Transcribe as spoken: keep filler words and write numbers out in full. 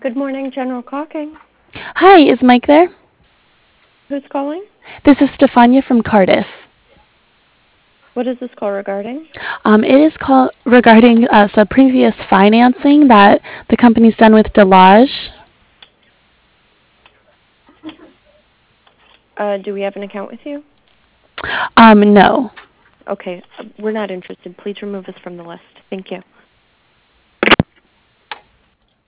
Good morning, General Caulking. Hi, is Mike there? Who's calling? This is Stefania from Cardiff. What is this call regarding? Um, it is call regarding uh, some previous financing that the company's done with Delage. Uh, do we have an account with you? Um, no. Okay, uh, we're not interested. Please remove us from the list. Thank you.